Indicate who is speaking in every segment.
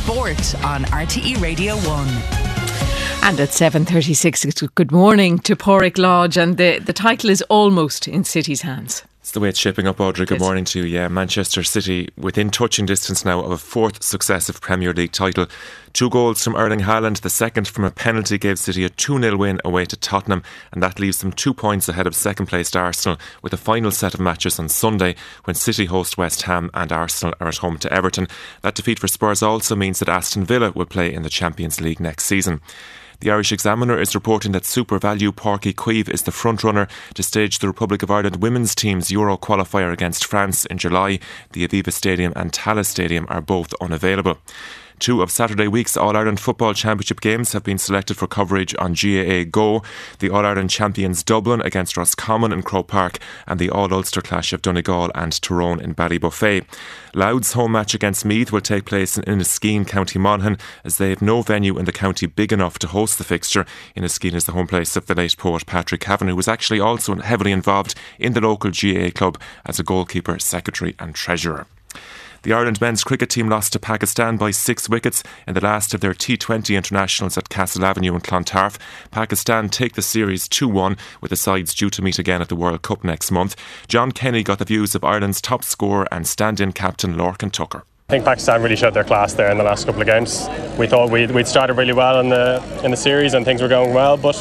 Speaker 1: Sport on RTE Radio 1.
Speaker 2: And at 7:36, it's good morning to Porrick Lodge, and the title is almost in City's hands.
Speaker 3: It's the way it's shaping up, Audrey. Good morning to you. Yeah, Manchester City within touching distance now of a fourth successive Premier League title. 2 goals from Erling Haaland, the second from a penalty, gave City a 2-0 win away to Tottenham, and that leaves them 2 points ahead of second placed Arsenal, with a final set of matches on Sunday when City host West Ham and Arsenal are at home to Everton. That defeat for Spurs also means that Aston Villa will play in the Champions League next season. The Irish Examiner is reporting that Super Value Páirc Uí Chaoimh is the front-runner to stage the Republic of Ireland women's team's Euro qualifier against France in July. The Aviva Stadium and Tallaght Stadium are both unavailable. 2 of Saturday week's All-Ireland Football Championship games have been selected for coverage on GAA Go. The All-Ireland champions Dublin against Roscommon in Croke Park, and the All-Ulster clash of Donegal and Tyrone in Ballybuffet. Louth's home match against Meath will take place in Inniskeen, County Monaghan, as they have no venue in the county big enough to host the fixture. Inniskeen is the home place of the late poet Patrick Cavan, who was actually also heavily involved in the local GAA club as a goalkeeper, secretary and treasurer. The Ireland men's cricket team lost to Pakistan by 6 wickets in the last of their T20 internationals at Castle Avenue in Clontarf. Pakistan take the series 2-1, with the sides due to meet again at the World Cup next month. John Kenny got the views of Ireland's top scorer and stand-in captain Lorcan Tucker.
Speaker 4: I think Pakistan really showed their class there in the last couple of games. We thought we'd started really well in the series and things were going well, but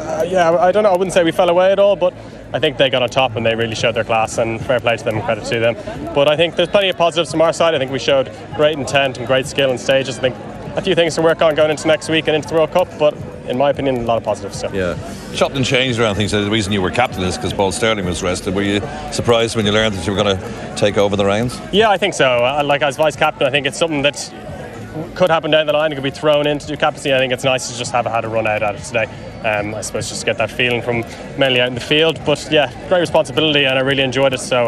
Speaker 4: I don't know, I wouldn't say we fell away at all, but I think they got on top and they really showed their class, and fair play to them and credit to them. But I think there's plenty of positives from our side. I think we showed great intent and great skill on stages. I think a few things to work on going into next week and into the World Cup, but in my opinion, a lot of positives. So.
Speaker 5: Yeah, chopped and changed around things. The reason you were captain is because Paul Sterling was rested. Were you surprised when you learned that you were going to take over the reins? Yeah,
Speaker 4: I think so. Like as vice captain, I think it's something that could happen down the line. It could be thrown in to do captaincy. I think it's nice to just have had a run out at it today. I suppose just get that feeling from mainly out in the field. But yeah, great responsibility, and I really enjoyed it. So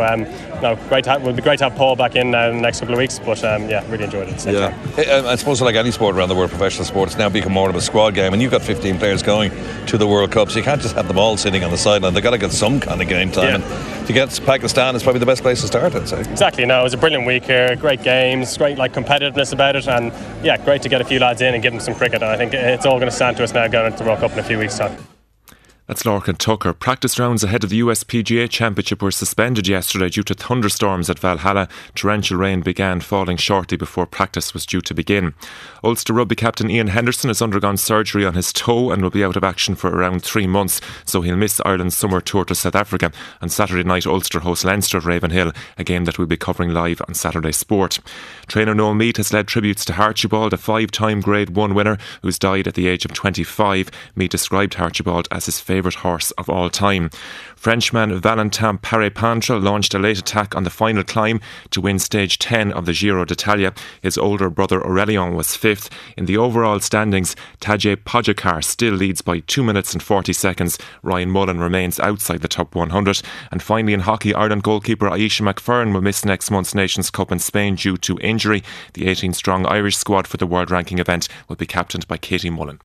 Speaker 4: it would be great to have Paul back in now in the next couple of weeks. But really enjoyed it.
Speaker 5: I suppose like any sport around the world, professional sport, it's now become more of a squad game, and you've got 15 players going to the World Cup, so you can't just have them all sitting on the sideline. They've got to get some kind of game time. Yeah. And to get Pakistan is probably the best place to start, I'd say.
Speaker 4: Exactly. No, it was a brilliant week here. Great games, great competitiveness about it, and great to get a few lads in and give them some cricket. And I think it's all going to stand to us now going into the World Cup in a few weeks' time.
Speaker 3: That's Lorcan Tucker. Practice rounds ahead of the USPGA Championship were suspended yesterday due to thunderstorms at Valhalla. Torrential rain began falling shortly before practice was due to begin. Ulster rugby captain Ian Henderson has undergone surgery on his toe and will be out of action for around 3 months, so he'll miss Ireland's summer tour to South Africa. On Saturday night, Ulster host Leinster at Ravenhill, a game that we'll be covering live on Saturday Sport. Trainer Noel Meade has led tributes to Archibald, a 5-time Grade 1 winner who's died at the age of 25. Meade described Archibald as his favourite horse of all time. Frenchman Valentin Paré-Pantre launched a late attack on the final climb to win stage 10 of the Giro d'Italia. His older brother Aurélien was 5th. In the overall standings, Tadej Pogačar still leads by 2 minutes and 40 seconds. Ryan Mullen remains outside the top 100. And finally in hockey, Ireland goalkeeper Aisha McFerrin will miss next month's Nations Cup in Spain due to injury. The 18-strong Irish squad for the world ranking event will be captained by Katie Mullen.